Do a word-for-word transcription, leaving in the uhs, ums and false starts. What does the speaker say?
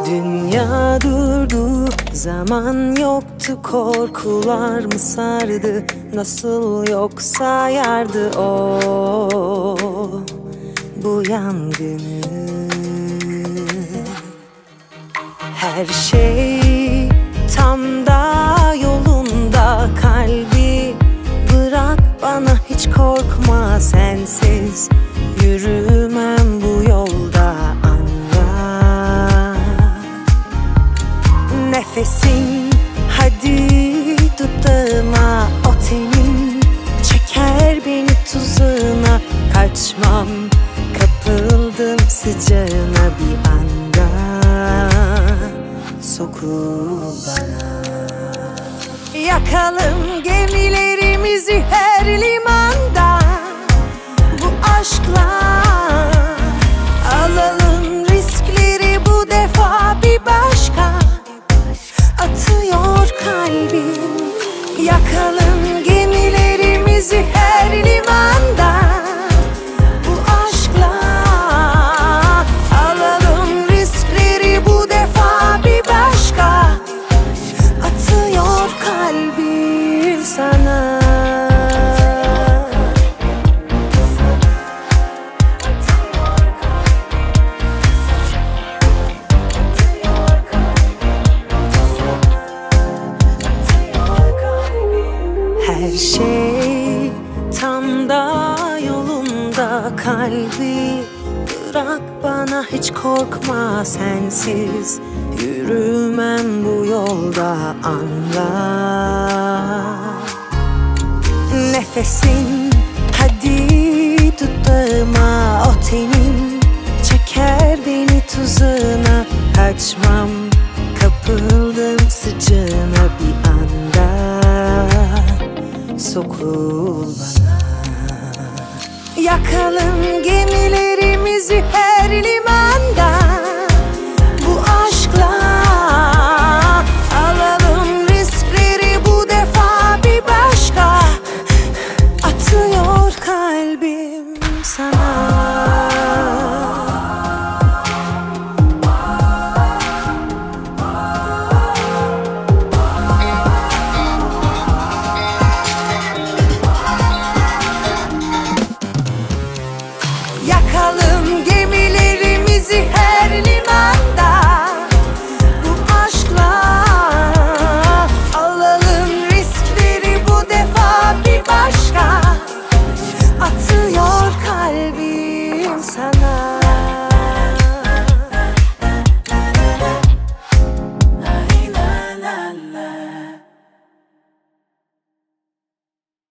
Dünya durdu, zaman yoktu, korkular mı sardı? Nasıl yoksa yardı o bu yangını. Her şey tam da yolunda, kalbi bırak bana, hiç korkma, sensiz yürümem bu yolda, anla. Nefesin hadi dudağıma, o tenin çeker beni tuzağına. Kaçmam, kapıldım sıcağına, bir anda sokul bana. Yakalım gemilerimizi her limanda, bu aşkla alalım riskleri bu defa bir başka. Atıyor kalbim. Yakalım gemilerimizi her limanda, bu aşkla alalım riskleri bu defa bir başka. Atıyor kalbim sana. Her şey tam da yolunda, kalbi bırak bana, hiç korkma, sensiz yürümem bu yolda, anla. Nefesin hadi dudağıma, o tenin çeker beni tuzağına. Kaçmam, kapıldım sıcağına, bir anda sokul bana. Yakalım gemilerimizi her limanda, bu aşkla alalım riskleri bu defa bir başka. Atıyor kalbim sana. Yakalım gemilerimizi her limanda, bu aşkla alalım riskleri bu defa bir başka. Atıyor kalbim sana.